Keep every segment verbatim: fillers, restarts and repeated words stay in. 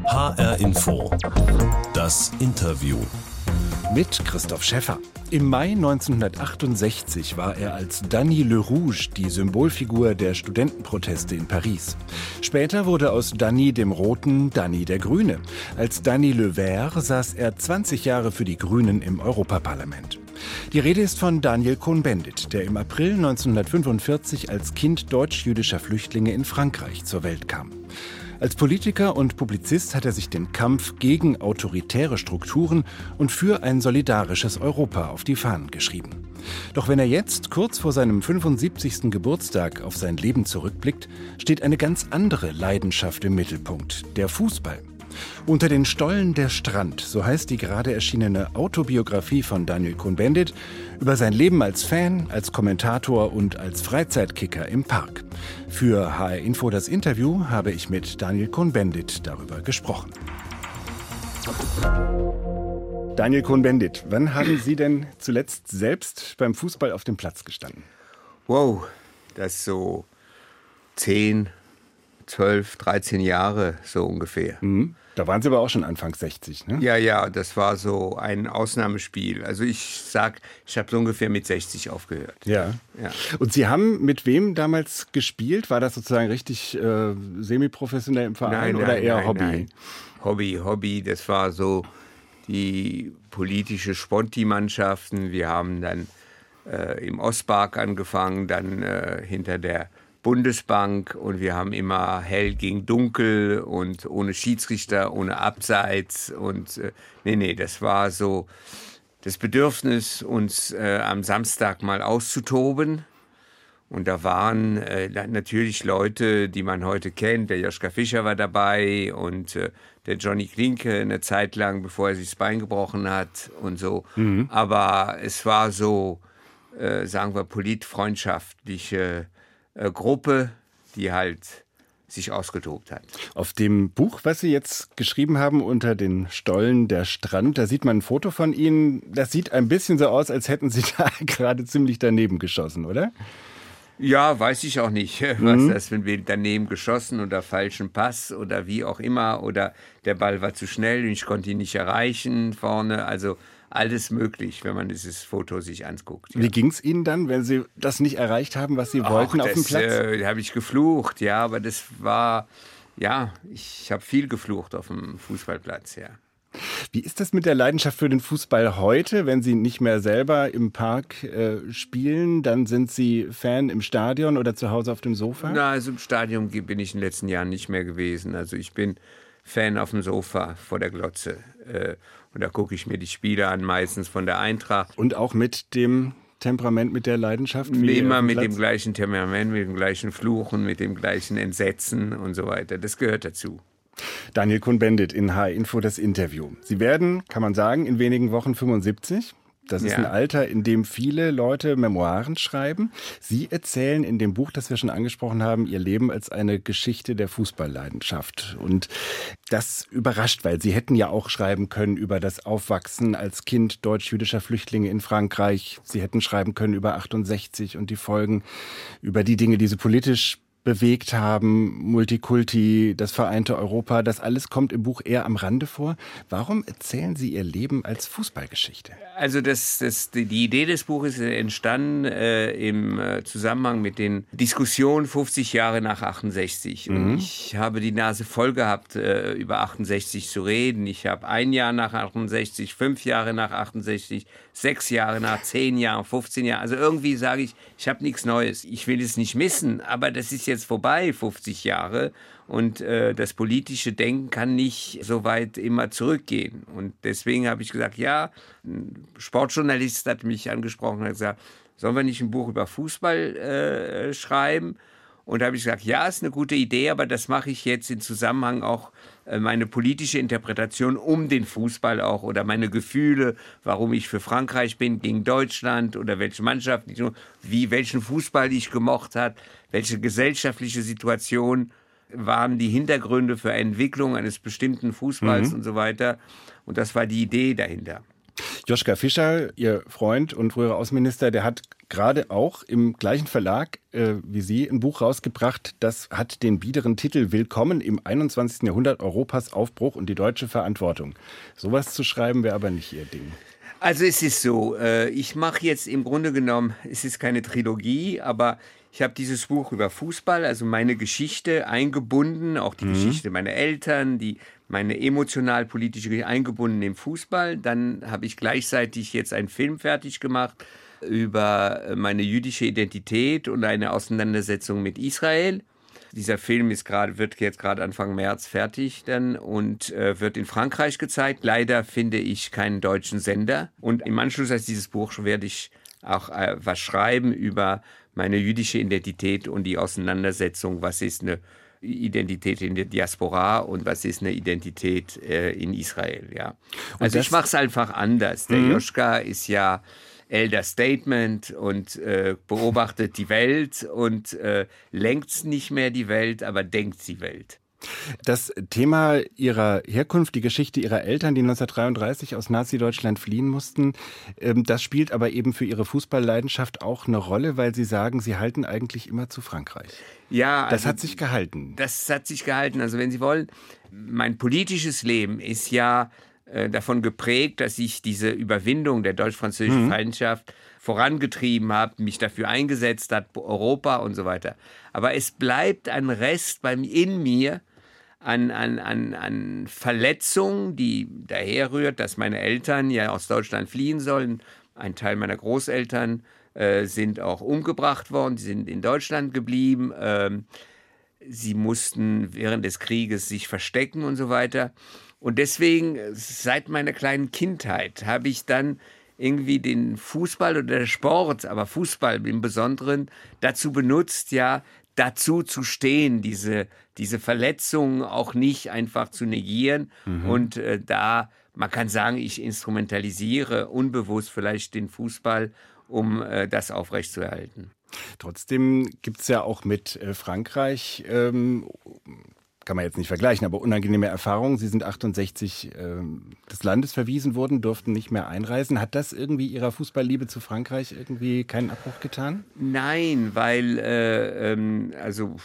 H R Info. Das Interview. Mit Christoph Schäffer. Im Mai neunzehnhundertachtundsechzig war er als Danny Le Rouge die Symbolfigur der Studentenproteste in Paris. Später wurde aus Danny dem Roten Danny der Grüne. Als Danny Le Vert saß er zwanzig Jahre für die Grünen im Europaparlament. Die Rede ist von Daniel Cohn-Bendit, der im April neunzehnhundertfünfundvierzig als Kind deutsch-jüdischer Flüchtlinge in Frankreich zur Welt kam. Als Politiker und Publizist hat er sich den Kampf gegen autoritäre Strukturen und für ein solidarisches Europa auf die Fahnen geschrieben. Doch wenn er jetzt, kurz vor seinem fünfundsiebzigsten Geburtstag, auf sein Leben zurückblickt, steht eine ganz andere Leidenschaft im Mittelpunkt: der Fußball. Unter den Stollen der Strand, so heißt die gerade erschienene Autobiografie von Daniel Cohn-Bendit über sein Leben als Fan, als Kommentator und als Freizeitkicker im Park. Für H R Info das Interview habe ich mit Daniel Cohn-Bendit darüber gesprochen. Daniel Cohn-Bendit, wann haben Sie denn zuletzt selbst beim Fußball auf dem Platz gestanden? Wow, das ist so zehn, zwölf, dreizehn Jahre so ungefähr. Mhm. Da waren Sie aber auch schon Anfang sechzig, ne? Ja, ja, das war so ein Ausnahmespiel. Also ich sag, ich habe so ungefähr mit sechzig aufgehört. Ja. ja. Und Sie haben mit wem damals gespielt? War das sozusagen richtig äh, semi-professionell im Verein nein, oder nein, eher nein, Hobby? Nein. Hobby, Hobby, das war so die politische Sponti-Mannschaften. Wir haben dann äh, im Ostpark angefangen, dann äh, hinter der Bundesbank, und wir haben immer hell gegen dunkel und ohne Schiedsrichter, ohne Abseits und äh, nee, nee, das war so das Bedürfnis, uns äh, am Samstag mal auszutoben. Und da waren äh, natürlich Leute, die man heute kennt. Der Joschka Fischer war dabei und äh, der Johnny Klinke eine Zeit lang, bevor er sich das Bein gebrochen hat und so. Mhm. Aber es war so, äh, sagen wir, politfreundschaftliche Gruppe, die halt sich ausgetobt hat. Auf dem Buch, was Sie jetzt geschrieben haben, Unter den Stollen der Strand, da sieht man ein Foto von Ihnen. Das sieht ein bisschen so aus, als hätten Sie da gerade ziemlich daneben geschossen, oder? Ja, weiß ich auch nicht, was mhm. das für ein daneben geschossen oder falschen Pass oder wie auch immer, oder der Ball war zu schnell und ich konnte ihn nicht erreichen vorne, also alles möglich, wenn man dieses Foto sich anguckt. Ja. Wie ging es Ihnen dann, wenn Sie das nicht erreicht haben, was Sie wollten Ach, auf dem das, Platz? Äh, da habe ich geflucht, ja, aber das war, ja, ich habe viel geflucht auf dem Fußballplatz, ja. Wie ist das mit der Leidenschaft für den Fußball heute, wenn Sie nicht mehr selber im Park äh, spielen? Dann sind Sie Fan im Stadion oder zu Hause auf dem Sofa? Na, also im Stadion bin ich in den letzten Jahren nicht mehr gewesen. Also ich bin Fan auf dem Sofa vor der Glotze. Äh, und da gucke ich mir die Spiele an, meistens von der Eintracht. Und auch mit dem Temperament, mit der Leidenschaft? Wie Immer mit dem gleichen Temperament, mit dem gleichen Fluchen, mit dem gleichen Entsetzen und so weiter. Das gehört dazu. Daniel Cohn-Bendit in H R Info das Interview. Sie werden, kann man sagen, in wenigen Wochen fünfundsiebzig. Das ist ja ein Alter, in dem viele Leute Memoiren schreiben. Sie erzählen in dem Buch, das wir schon angesprochen haben, Ihr Leben als eine Geschichte der Fußballleidenschaft. Und das überrascht, weil Sie hätten ja auch schreiben können über das Aufwachsen als Kind deutsch-jüdischer Flüchtlinge in Frankreich. Sie hätten schreiben können über achtundsechzig und die Folgen, über die Dinge, die Sie politisch bewegt haben, Multikulti, das vereinte Europa, das alles kommt im Buch eher am Rande vor. Warum erzählen Sie Ihr Leben als Fußballgeschichte? Also das, das, die Idee des Buches ist entstanden äh, im äh, Zusammenhang mit den Diskussionen fünfzig Jahre nach achtundsechzig. Mhm. Und ich habe die Nase voll gehabt, äh, über achtundsechzig zu reden. Ich habe ein Jahr nach achtundsechzig, fünf Jahre nach achtundsechzig, sechs Jahre nach, zehn Jahren, fünfzehn Jahren. Also irgendwie sage ich, ich habe nichts Neues. Ich will es nicht missen, aber das ist jetzt vorbei, fünfzig Jahre. Und äh, das politische Denken kann nicht so weit immer zurückgehen. Und deswegen habe ich gesagt, ja, ein Sportjournalist hat mich angesprochen und hat gesagt, sollen wir nicht ein Buch über Fußball äh, schreiben? Und da habe ich gesagt, ja, ist eine gute Idee, aber das mache ich jetzt in Zusammenhang auch äh, meine politische Interpretation um den Fußball auch oder meine Gefühle, warum ich für Frankreich bin gegen Deutschland oder welche Mannschaft, ich, wie welchen Fußball ich gemocht habe, welche gesellschaftliche Situation waren die Hintergründe für Entwicklung eines bestimmten Fußballs mhm. und so weiter. Und das war die Idee dahinter. Joschka Fischer, Ihr Freund und früherer Außenminister, der hat gerade auch im gleichen Verlag äh, wie Sie ein Buch rausgebracht, das hat den biederen Titel Willkommen im einundzwanzigsten Jahrhundert, Europas Aufbruch und die deutsche Verantwortung. Sowas zu schreiben wäre aber nicht Ihr Ding. Also es ist so, äh, ich mache jetzt im Grunde genommen, es ist keine Trilogie, aber ich habe dieses Buch über Fußball, also meine Geschichte eingebunden, auch die mhm. Geschichte meiner Eltern, die meine emotional-politische Geschichte eingebunden im Fußball. Dann habe ich gleichzeitig jetzt einen Film fertig gemacht über meine jüdische Identität und eine Auseinandersetzung mit Israel. Dieser Film ist gerade, wird jetzt gerade Anfang März fertig dann und äh, wird in Frankreich gezeigt. Leider finde ich keinen deutschen Sender. Und im Anschluss an dieses Buch werde ich auch äh, was schreiben über meine jüdische Identität und die Auseinandersetzung, was ist eine Identität in der Diaspora und was ist eine Identität äh, in Israel. Ja. Also ich mache es einfach anders. Der mhm. Joschka ist ja Elder Statement und äh, beobachtet die Welt und äh, lenkt nicht mehr die Welt, aber denkt die Welt. Das Thema Ihrer Herkunft, die Geschichte Ihrer Eltern, die neunzehnhundertdreiunddreißig aus Nazi-Deutschland fliehen mussten, ähm, das spielt aber eben für Ihre Fußballleidenschaft auch eine Rolle, weil Sie sagen, Sie halten eigentlich immer zu Frankreich. Ja, also, das hat sich gehalten. Das hat sich gehalten. Also wenn Sie wollen, mein politisches Leben ist ja äh, davon geprägt, dass ich diese Überwindung der deutsch-französischen mhm. Feindschaft vorangetrieben habe, mich dafür eingesetzt hat, Europa und so weiter. Aber es bleibt ein Rest beim, in mir an, an, an, an Verletzung, die daherrührt, dass meine Eltern ja aus Deutschland fliehen sollen. Ein Teil meiner Großeltern äh, sind auch umgebracht worden, die sind in Deutschland geblieben. Ähm, sie mussten während des Krieges sich verstecken und so weiter. Und deswegen, seit meiner kleinen Kindheit, habe ich dann irgendwie den Fußball oder der Sport, aber Fußball im Besonderen, dazu benutzt, ja, dazu zu stehen, diese, diese Verletzungen auch nicht einfach zu negieren. Mhm. Und äh, da, man kann sagen, ich instrumentalisiere unbewusst vielleicht den Fußball, um äh, das aufrechtzuerhalten. Trotzdem gibt es ja auch mit äh, Frankreich, ähm, kann man jetzt nicht vergleichen, aber unangenehme Erfahrungen. Sie sind achtundsechzig äh, des Landes verwiesen worden, durften nicht mehr einreisen. Hat das irgendwie Ihrer Fußballliebe zu Frankreich irgendwie keinen Abbruch getan? Nein, weil, äh, ähm, also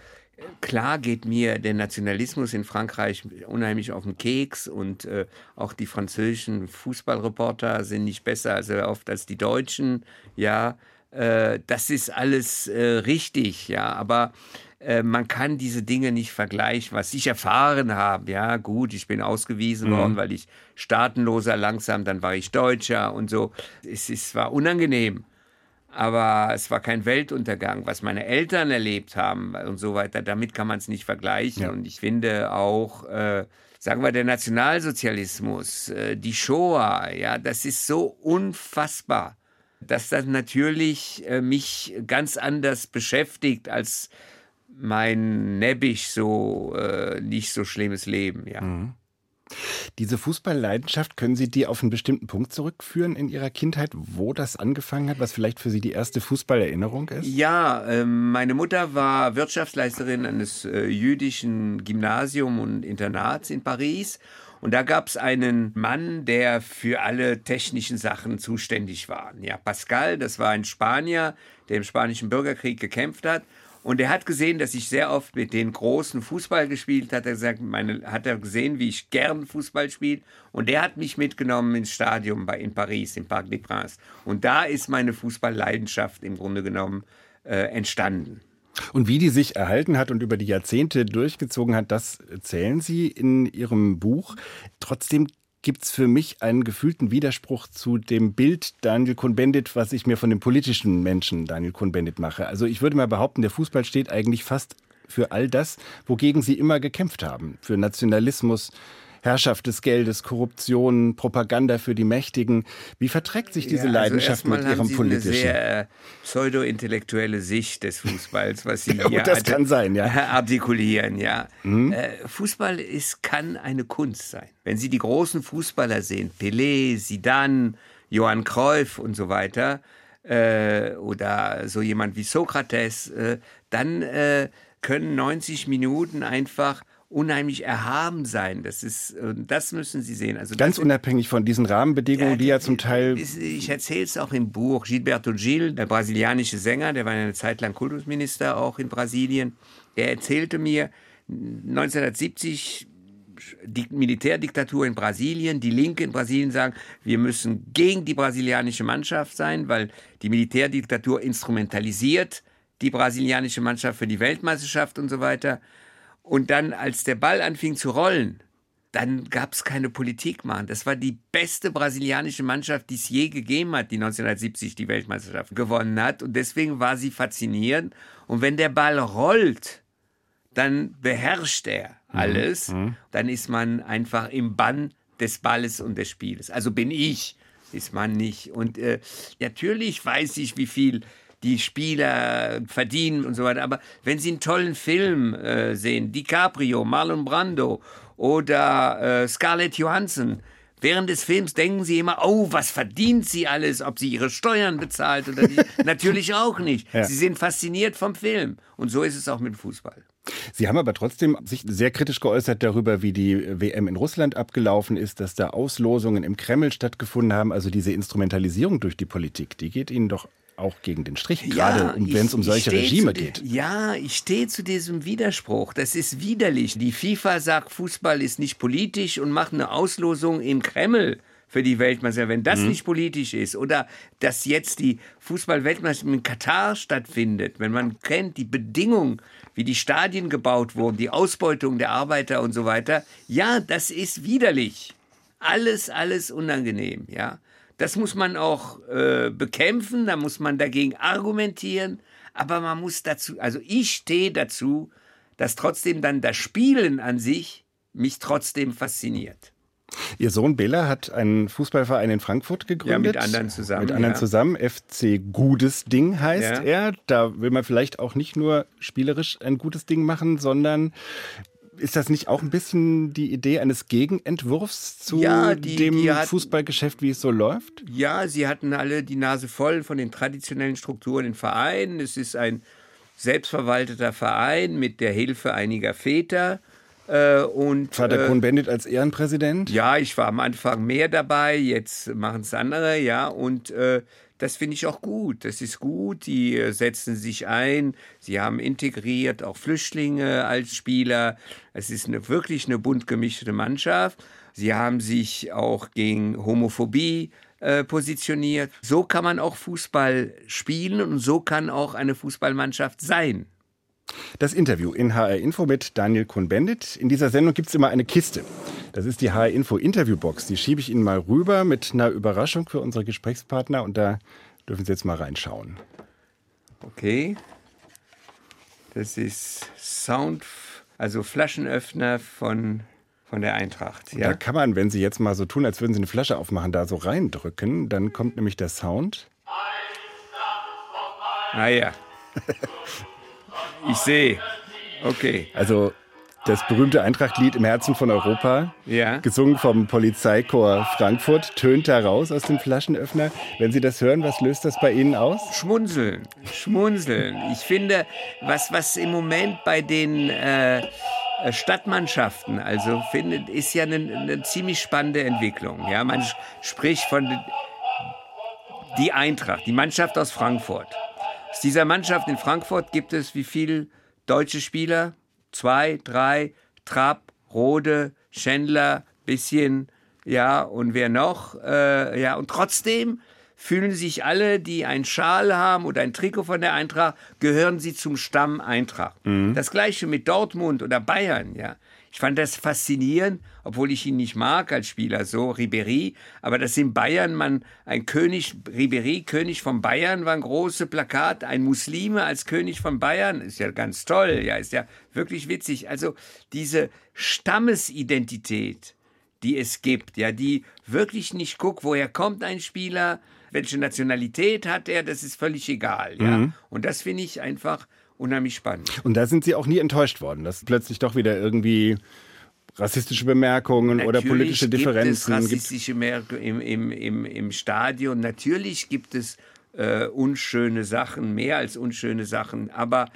klar geht mir der Nationalismus in Frankreich unheimlich auf den Keks und äh, auch die französischen Fußballreporter sind nicht besser als, oft als die Deutschen. Ja, äh, das ist alles äh, richtig, ja, aber man kann diese Dinge nicht vergleichen, was ich erfahren habe. Ja, gut, ich bin ausgewiesen mhm. worden, weil ich staatenloser langsam, dann war ich Deutscher und so. Es, es war unangenehm, aber es war kein Weltuntergang. Was meine Eltern erlebt haben und so weiter, damit kann man es nicht vergleichen. Ja. Und ich finde auch, äh, sagen wir, der Nationalsozialismus, äh, die Shoah, ja, das ist so unfassbar, dass das natürlich äh, mich ganz anders beschäftigt als mein nebbisch so äh, nicht so schlimmes Leben, ja. Mhm. Diese Fußballleidenschaft, können Sie die auf einen bestimmten Punkt zurückführen in Ihrer Kindheit, wo das angefangen hat, was vielleicht für Sie die erste Fußballerinnerung ist? Ja, äh, meine Mutter war Wirtschaftsleiterin eines äh, jüdischen Gymnasiums und Internats in Paris. Und da gab es einen Mann, der für alle technischen Sachen zuständig war. Ja, Pascal, das war ein Spanier, der im Spanischen Bürgerkrieg gekämpft hat. Und er hat gesehen, dass ich sehr oft mit den Großen Fußball gespielt habe. Hat er gesagt, meine, hat er gesehen, wie ich gern Fußball spiele. Und der hat mich mitgenommen ins Stadion bei, in Paris, im Parc des Princes. Und da ist meine Fußballleidenschaft im Grunde genommen äh, entstanden. Und wie die sich erhalten hat und über die Jahrzehnte durchgezogen hat, das erzählen Sie in Ihrem Buch. Trotzdem gibt es für mich einen gefühlten Widerspruch zu dem Bild Daniel Cohn-Bendit, was ich mir von dem politischen Menschen Daniel Cohn-Bendit mache. Also ich würde mal behaupten, der Fußball steht eigentlich fast für all das, wogegen Sie immer gekämpft haben. Für Nationalismus, Herrschaft des Geldes, Korruption, Propaganda für die Mächtigen. Wie verträgt sich diese ja, also Leidenschaft mit Ihrem haben Sie politischen? Eine sehr äh, pseudo-intellektuelle Sicht des Fußballs, was Sie ja, hier das kann sein, ja. artikulieren. Ja. Mhm. Äh, Fußball ist, kann eine Kunst sein. Wenn Sie die großen Fußballer sehen, Pelé, Zidane, Johann Cruyff und so weiter, äh, oder so jemand wie Sokrates, äh, dann äh, können neunzig Minuten einfach unheimlich erhaben sein. Das ist, das müssen Sie sehen. Also ganz das, unabhängig von diesen Rahmenbedingungen, ja, die ja zum Teil... Ich erzähle es auch im Buch. Gilberto Gil, der brasilianische Sänger, der war eine Zeit lang Kultusminister auch in Brasilien, der erzählte mir, neunzehnhundertsiebzig, die Militärdiktatur in Brasilien, die Linke in Brasilien sagen, wir müssen gegen die brasilianische Mannschaft sein, weil die Militärdiktatur instrumentalisiert die brasilianische Mannschaft für die Weltmeisterschaft und so weiter. Und dann, als der Ball anfing zu rollen, dann gab es keine Politik mehr. Das war die beste brasilianische Mannschaft, die es je gegeben hat, die neunzehnhundertsiebzig die Weltmeisterschaft gewonnen hat. Und deswegen war sie faszinierend. Und wenn der Ball rollt, dann beherrscht er alles. Mhm. Dann ist man einfach im Bann des Balles und des Spieles. Also bin ich, ist man nicht. Und äh, natürlich weiß ich, wie viel die Spieler verdienen und so weiter. Aber wenn Sie einen tollen Film äh, sehen, DiCaprio, Marlon Brando oder äh, Scarlett Johansson, während des Films denken Sie immer, oh, was verdient sie alles, ob sie ihre Steuern bezahlt oder nicht. Natürlich auch nicht. Ja. Sie sind fasziniert vom Film. Und so ist es auch mit Fußball. Sie haben aber trotzdem sich sehr kritisch geäußert darüber, wie die W M in Russland abgelaufen ist, dass da Auslosungen im Kreml stattgefunden haben. Also diese Instrumentalisierung durch die Politik, die geht Ihnen doch auch gegen den Strich, gerade ja, wenn es um solche Regime de, geht. Ja, ich stehe zu diesem Widerspruch. Das ist widerlich. Die FIFA sagt, Fußball ist nicht politisch und macht eine Auslosung im Kreml für die Weltmeisterschaft. Wenn das mhm. nicht politisch ist oder dass jetzt die Fußball-Weltmeisterschaft in Katar stattfindet, wenn man kennt die Bedingungen, wie die Stadien gebaut wurden, die Ausbeutung der Arbeiter und so weiter, ja, das ist widerlich. Alles, alles unangenehm, ja. Das muss man auch äh, bekämpfen, da muss man dagegen argumentieren, aber man muss dazu, also ich stehe dazu, dass trotzdem dann das Spielen an sich mich trotzdem fasziniert. Ihr Sohn Bela hat einen Fußballverein in Frankfurt gegründet. Ja, mit anderen zusammen. Mit anderen ja. zusammen. F C Gutes Ding heißt ja. er. Da will man vielleicht auch nicht nur spielerisch ein gutes Ding machen, sondern ist das nicht auch ein bisschen die Idee eines Gegenentwurfs zu ja, die, dem die hat, Fußballgeschäft, wie es so läuft? Ja, sie hatten alle die Nase voll von den traditionellen Strukturen in Vereinen. Es ist ein selbstverwalteter Verein mit der Hilfe einiger Väter. Äh, und, Vater äh, Cohn-Bendit als Ehrenpräsident? Ja, ich war am Anfang mehr dabei, jetzt machen es andere, ja, und äh, das finde ich auch gut. Das ist gut, die äh, setzen sich ein, sie haben integriert auch Flüchtlinge als Spieler. Es ist eine, wirklich eine bunt gemischte Mannschaft. Sie haben sich auch gegen Homophobie äh, positioniert. So kann man auch Fußball spielen und so kann auch eine Fußballmannschaft sein. Das Interview in H R Info mit Daniel Cohn-Bendit. In dieser Sendung gibt es immer eine Kiste. Das ist die H R Info Interviewbox. Die schiebe ich Ihnen mal rüber mit einer Überraschung für unsere Gesprächspartner. Und da dürfen Sie jetzt mal reinschauen. Okay. Das ist Sound, also Flaschenöffner von, von der Eintracht. Ja? Da kann man, wenn Sie jetzt mal so tun, als würden Sie eine Flasche aufmachen, da so reindrücken. Dann kommt nämlich der Sound. Ah ja. Ich sehe. Okay. Also das berühmte Eintracht-Lied Im Herzen von Europa, ja. gesungen vom Polizeikorps Frankfurt, tönt da raus aus dem Flaschenöffner. Wenn Sie das hören, was löst das bei Ihnen aus? Schmunzeln. Schmunzeln. Ich finde, was, was im Moment bei den äh, Stadtmannschaften, also findet, ist ja eine, eine ziemlich spannende Entwicklung. Ja, man spricht von die Eintracht, die Mannschaft aus Frankfurt. Aus dieser Mannschaft in Frankfurt gibt es wie viele deutsche Spieler? Zwei, drei, Trapp, Rode, Schändler, bisschen, ja, und wer noch? Äh, ja, und trotzdem fühlen sich alle, die einen Schal haben oder ein Trikot von der Eintracht, gehören sie zum Stamm Eintracht. Mhm. Das Gleiche mit Dortmund oder Bayern, ja. Ich fand das faszinierend, obwohl ich ihn nicht mag als Spieler, so Ribéry, aber dass in Bayern man ein König, Ribéry, König von Bayern, war ein großes Plakat, ein Muslime als König von Bayern, ist ja ganz toll, ja, ist ja wirklich witzig. Also diese Stammesidentität, die es gibt, ja, die wirklich nicht guckt, woher kommt ein Spieler, welche Nationalität hat er, das ist völlig egal, ja. Mhm. Und das finde ich einfach unheimlich spannend. Und da sind Sie auch nie enttäuscht worden, dass plötzlich doch wieder irgendwie rassistische Bemerkungen Natürlich oder politische Differenzen gibt. Es rassistische Bemerkungen im, im, im, im Stadion. Natürlich gibt es äh, unschöne Sachen, mehr als unschöne Sachen. Aber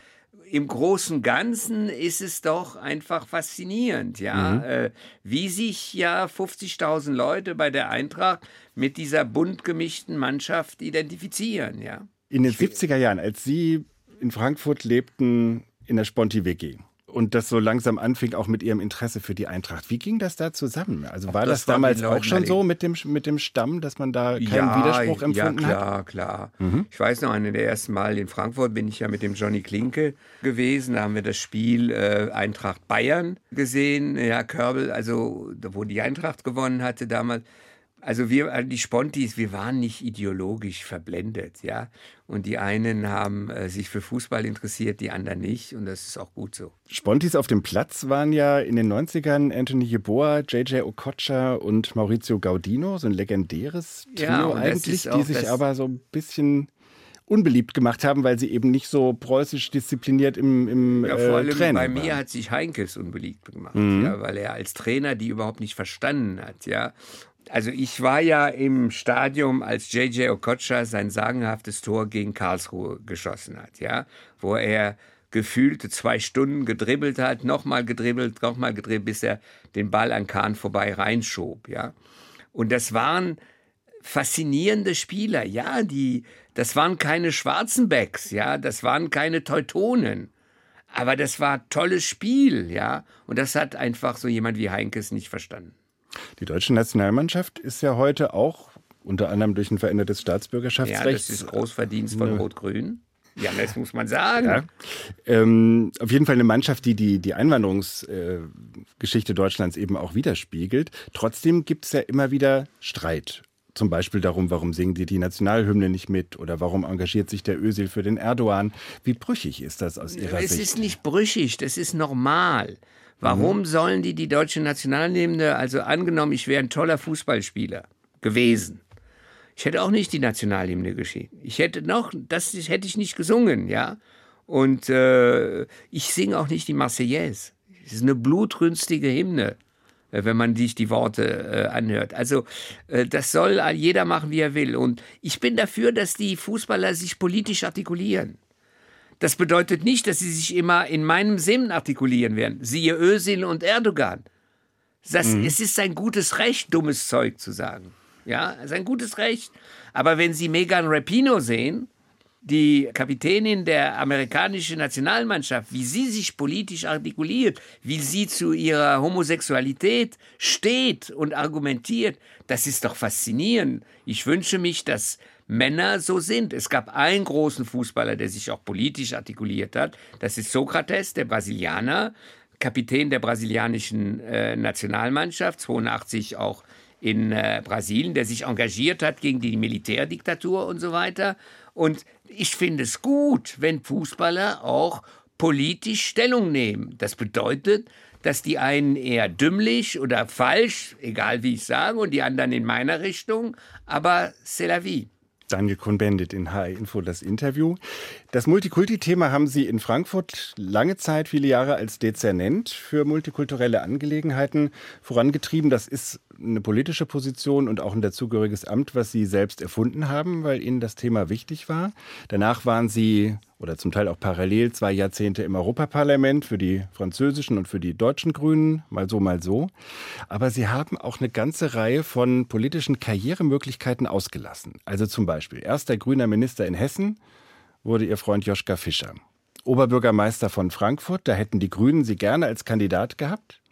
im Großen und Ganzen ist es doch einfach faszinierend, ja, mhm. äh, wie sich ja fünfzigtausend Leute bei der Eintracht mit dieser bunt gemischten Mannschaft identifizieren, ja. In den siebziger Jahren, als Sie in Frankfurt lebten, in der Sponti-W G und das so langsam anfing, auch mit Ihrem Interesse für die Eintracht. Wie ging das da zusammen? Also war das, das damals auch schon so mit dem, mit dem Stamm, dass man da keinen ja, Widerspruch empfunden hat? Ja, klar, hat? klar. Mhm. Ich weiß noch, eine der ersten Mal in Frankfurt bin ich ja mit dem Johnny Klinke gewesen. Da haben wir das Spiel äh, Eintracht Bayern gesehen. Ja, Körbel, also wo die Eintracht gewonnen hatte damals. Also wir, die Spontis, wir waren nicht ideologisch verblendet, ja. Und die einen haben äh, sich für Fußball interessiert, die anderen nicht. Und das ist auch gut so. Spontis auf dem Platz waren ja in den neunzigern Anthony Yeboah, J J Okocha und Maurizio Gaudino, so ein legendäres Trio ja, eigentlich, die sich aber so ein bisschen unbeliebt gemacht haben, weil sie eben nicht so preußisch diszipliniert im, im ja, vor allem äh, Training bei waren. mir hat sich Heinkes unbeliebt gemacht, mhm. ja, weil er als Trainer die überhaupt nicht verstanden hat, ja. Also ich war ja im Stadion, als J J Okocha sein sagenhaftes Tor gegen Karlsruhe geschossen hat, ja, wo er gefühlte zwei Stunden gedribbelt hat, nochmal gedribbelt, nochmal gedribbelt, bis er den Ball an Kahn vorbei reinschob, ja. Und das waren faszinierende Spieler, ja, die, das waren keine Schwarzenbecks, ja, das waren keine Teutonen, aber das war tolles Spiel, ja, und das hat einfach so jemand wie Heinkes nicht verstanden. Die deutsche Nationalmannschaft ist ja heute auch unter anderem durch ein verändertes Staatsbürgerschaftsrecht. Ja, das ist Großverdienst von Rot-Grün. Ja, das muss man sagen. Ja. Ähm, auf jeden Fall eine Mannschaft, die die, die Einwanderungsgeschichte äh, Deutschlands eben auch widerspiegelt. Trotzdem gibt es ja immer wieder Streit. Zum Beispiel darum, warum singen die die Nationalhymne nicht mit oder warum engagiert sich der Özil für den Erdogan. Wie brüchig ist das aus Ihrer es Sicht? Es ist nicht brüchig, das ist normal. Warum mhm. sollen die die deutsche Nationalhymne, also angenommen, ich wäre ein toller Fußballspieler gewesen. Ich hätte auch nicht die Nationalhymne geschrieben. Ich hätte noch, das hätte ich nicht gesungen, ja. Und äh, ich singe auch nicht die Marseillaise. Es ist eine blutrünstige Hymne, wenn man sich die Worte äh, anhört. Also äh, das soll jeder machen, wie er will. Und ich bin dafür, dass die Fußballer sich politisch artikulieren. Das bedeutet nicht, dass sie sich immer in meinem Sinn artikulieren werden. Siehe Özil und Erdogan. Das, mhm. Es ist ein gutes Recht, dummes Zeug zu sagen. Ja, es ist ein gutes Recht. Aber wenn Sie Megan Rapinoe sehen, die Kapitänin der amerikanischen Nationalmannschaft, wie sie sich politisch artikuliert, wie sie zu ihrer Homosexualität steht und argumentiert, das ist doch faszinierend. Ich wünsche mich, dass Männer so sind. Es gab einen großen Fußballer, der sich auch politisch artikuliert hat. Das ist Sokrates, der Brasilianer, Kapitän der brasilianischen äh, Nationalmannschaft, zweiundachtzig auch in äh, Brasilien, der sich engagiert hat gegen die Militärdiktatur und so weiter. Und ich finde es gut, wenn Fußballer auch politisch Stellung nehmen. Das bedeutet, dass die einen eher dümmlich oder falsch, egal wie ich sage, und die anderen in meiner Richtung, aber c'est la vie. Daniel Cohn-Bendit in H R Info, das Interview. Das Multikulti-Thema haben Sie in Frankfurt lange Zeit, viele Jahre als Dezernent für multikulturelle Angelegenheiten vorangetrieben. Das ist eine politische Position und auch ein dazugehöriges Amt, was Sie selbst erfunden haben, weil Ihnen das Thema wichtig war. Danach waren Sie, oder zum Teil auch parallel, zwei Jahrzehnte im Europaparlament für die französischen und für die deutschen Grünen, mal so, mal so. Aber Sie haben auch eine ganze Reihe von politischen Karrieremöglichkeiten ausgelassen. Also zum Beispiel erster grüner Minister in Hessen wurde Ihr Freund Joschka Fischer. Oberbürgermeister von Frankfurt, da hätten die Grünen Sie gerne als Kandidat gehabt.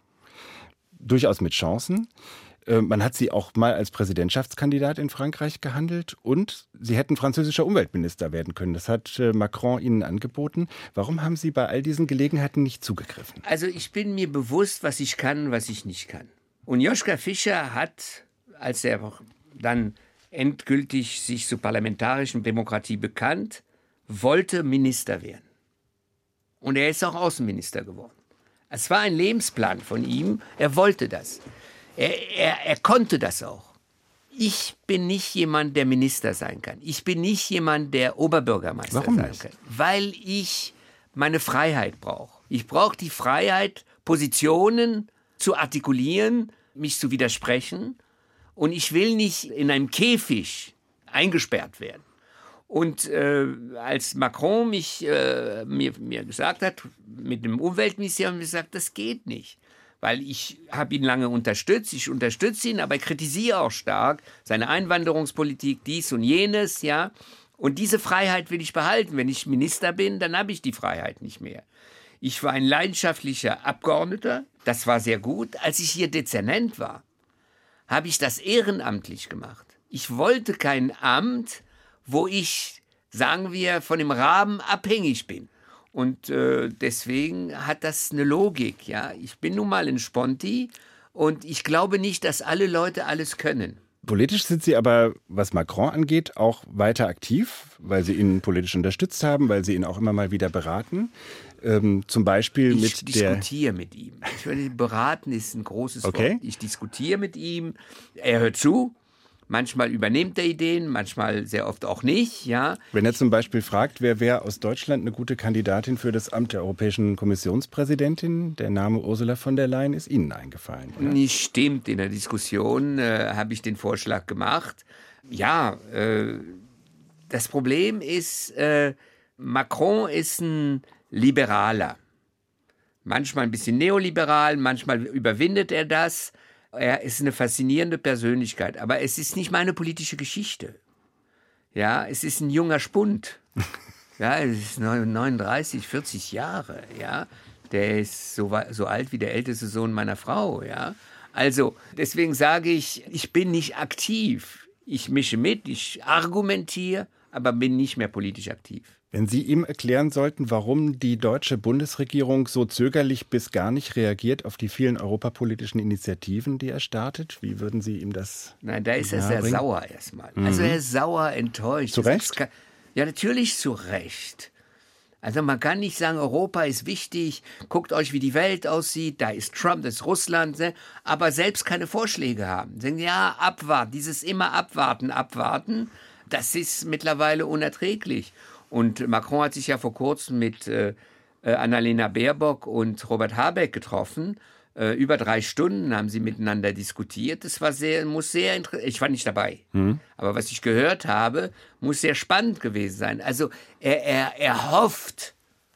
Durchaus mit Chancen. Man hat Sie auch mal als Präsidentschaftskandidat in Frankreich gehandelt und Sie hätten französischer Umweltminister werden können. Das hat Macron Ihnen angeboten. Warum haben Sie bei all diesen Gelegenheiten nicht zugegriffen? Also ich bin mir bewusst, was ich kann und was ich nicht kann. Und Joschka Fischer hat, als er dann endgültig sich zur parlamentarischen Demokratie bekannt, wollte Minister werden. Und er ist auch Außenminister geworden. Es war ein Lebensplan von ihm. Er wollte das. Er, er, er konnte das auch. Ich bin nicht jemand, der Minister sein kann. Ich bin nicht jemand, der Oberbürgermeister Warum sein nicht? kann. Weil ich meine Freiheit brauche. Ich brauche die Freiheit, Positionen zu artikulieren, mich zu widersprechen. Und ich will nicht in einem Käfig eingesperrt werden. Und äh, als Macron mich, äh, mir, mir gesagt hat, mit dem Umweltministerium gesagt, das geht nicht. Weil ich habe ihn lange unterstützt, ich unterstütze ihn, aber ich kritisiere auch stark seine Einwanderungspolitik, dies und jenes, ja. Und diese Freiheit will ich behalten. Wenn ich Minister bin, dann habe ich die Freiheit nicht mehr. Ich war ein leidenschaftlicher Abgeordneter, das war sehr gut. Als ich hier Dezernent war, habe ich das ehrenamtlich gemacht. Ich wollte kein Amt, wo ich, sagen wir, von dem Rahmen abhängig bin. Und äh, deswegen hat das eine Logik. Ja? Ich bin nun mal ein Sponti und ich glaube nicht, dass alle Leute alles können. Politisch sind Sie aber, was Macron angeht, auch weiter aktiv, weil Sie ihn politisch unterstützt haben, weil Sie ihn auch immer mal wieder beraten. Ähm, zum Beispiel ich mit der... Ich diskutiere mit ihm. Ich meine, beraten ist ein großes okay. Wort. Ich diskutiere mit ihm, er hört zu. Manchmal übernimmt er Ideen, manchmal sehr oft auch nicht. Ja. Wenn er zum Beispiel fragt, wer wäre aus Deutschland eine gute Kandidatin für das Amt der Europäischen Kommissionspräsidentin, der Name Ursula von der Leyen ist Ihnen eingefallen. Oder? Nicht stimmt. In der Diskussion äh, habe ich den Vorschlag gemacht. Ja, äh, das Problem ist, äh, Macron ist ein Liberaler. Manchmal ein bisschen neoliberal, manchmal überwindet er das. Er ist eine faszinierende Persönlichkeit, aber es ist nicht meine politische Geschichte. Ja, es ist ein junger Spund. Ja, es ist neununddreißig, vierzig Jahre, ja. Der ist so, so alt wie der älteste Sohn meiner Frau, ja. Also, deswegen sage ich, ich bin nicht aktiv. Ich mische mit, ich argumentiere, aber bin nicht mehr politisch aktiv. Wenn Sie ihm erklären sollten, warum die deutsche Bundesregierung so zögerlich bis gar nicht reagiert auf die vielen europapolitischen Initiativen, die er startet, wie würden Sie ihm das Nein, da ist er sehr bringen? sauer erstmal. Mhm. Also er ist sauer, enttäuscht. Zu Recht? Kein, ja, natürlich zu Recht. Also man kann nicht sagen, Europa ist wichtig, guckt euch, wie die Welt aussieht, da ist Trump, das ist Russland, ne? Aber selbst keine Vorschläge haben. Sagen, ja, abwarten, dieses immer abwarten, abwarten, das ist mittlerweile unerträglich. Und Macron hat sich ja vor kurzem mit äh, Annalena Baerbock und Robert Habeck getroffen. Äh, über drei Stunden haben sie miteinander diskutiert. Das war sehr, muss sehr interessant. Ich war nicht dabei. Mhm. Aber was ich gehört habe, muss sehr spannend gewesen sein. Also er, er, er hofft,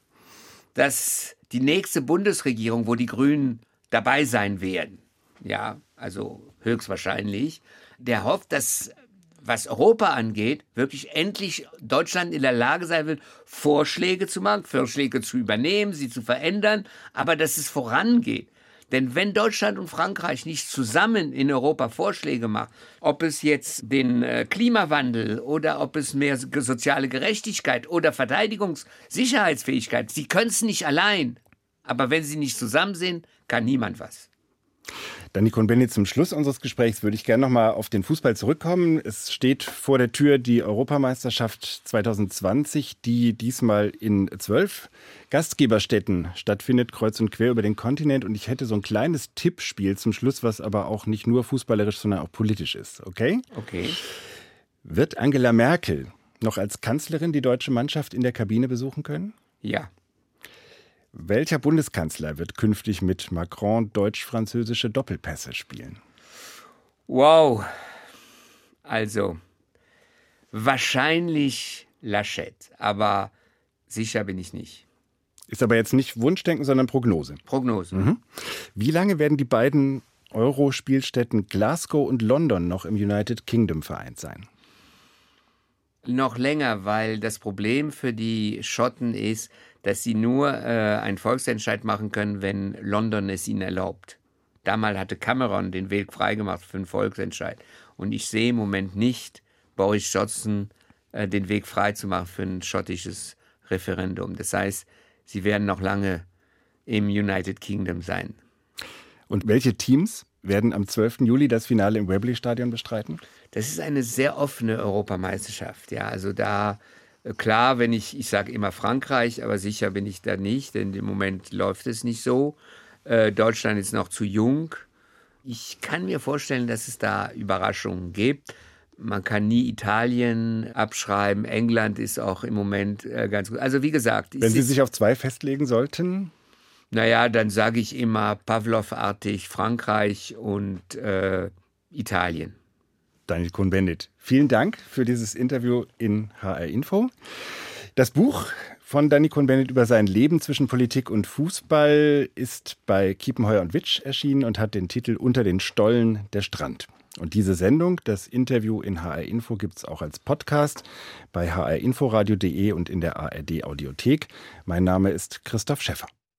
dass die nächste Bundesregierung, wo die Grünen dabei sein werden, ja, also höchstwahrscheinlich, der hofft, dass, was Europa angeht, wirklich endlich Deutschland in der Lage sein wird, Vorschläge zu machen, Vorschläge zu übernehmen, sie zu verändern, aber dass es vorangeht. Denn wenn Deutschland und Frankreich nicht zusammen in Europa Vorschläge machen, ob es jetzt den äh, Klimawandel oder ob es mehr soziale Gerechtigkeit oder Verteidigungssicherheitsfähigkeit, sie können es nicht allein. Aber wenn sie nicht zusammen sind, kann niemand was. Danny Cohn-Bendit, zum Schluss unseres Gesprächs würde ich gerne noch mal auf den Fußball zurückkommen. Es steht vor der Tür die Europameisterschaft zwanzig zwanzig, die diesmal in zwölf Gastgeberstädten stattfindet, kreuz und quer über den Kontinent. Und ich hätte so ein kleines Tippspiel zum Schluss, was aber auch nicht nur fußballerisch, sondern auch politisch ist. Okay? Okay. Wird Angela Merkel noch als Kanzlerin die deutsche Mannschaft in der Kabine besuchen können? Ja. Welcher Bundeskanzler wird künftig mit Macron deutsch-französische Doppelpässe spielen? Wow. Also, wahrscheinlich Laschet, aber sicher bin ich nicht. Ist aber jetzt nicht Wunschdenken, sondern Prognose. Prognose. Mhm. Wie lange werden die beiden Euro-Spielstätten Glasgow und London noch im United Kingdom vereint sein? Noch länger, weil das Problem für die Schotten ist, dass sie nur äh, einen Volksentscheid machen können, wenn London es ihnen erlaubt. Damals hatte Cameron den Weg freigemacht für einen Volksentscheid. Und ich sehe im Moment nicht Boris Johnson äh, den Weg frei zu machen für ein schottisches Referendum. Das heißt, sie werden noch lange im United Kingdom sein. Und welche Teams werden am zwölften Juli das Finale im Wembley-Stadion bestreiten? Das ist eine sehr offene Europameisterschaft. Ja, also da, klar, wenn ich, ich sage immer Frankreich, aber sicher bin ich da nicht, denn im Moment läuft es nicht so. Äh, Deutschland ist noch zu jung. Ich kann mir vorstellen, dass es da Überraschungen gibt. Man kann nie Italien abschreiben. England ist auch im Moment äh, ganz gut. Also wie gesagt... Wenn Sie sich auf zwei festlegen sollten? Naja, dann sage ich immer Pavlov-artig Frankreich und äh, Italien. Daniel Cohn-Bendit, vielen Dank für dieses Interview in H R Info. Das Buch von Daniel Cohn-Bendit über sein Leben zwischen Politik und Fußball ist bei Kiepenheuer und Witsch erschienen und hat den Titel Unter den Stollen der Strand. Und diese Sendung, das Interview in H R Info, gibt es auch als Podcast bei h r inforadio punkt de und in der A R D Audiothek. Mein Name ist Christoph Schäffer.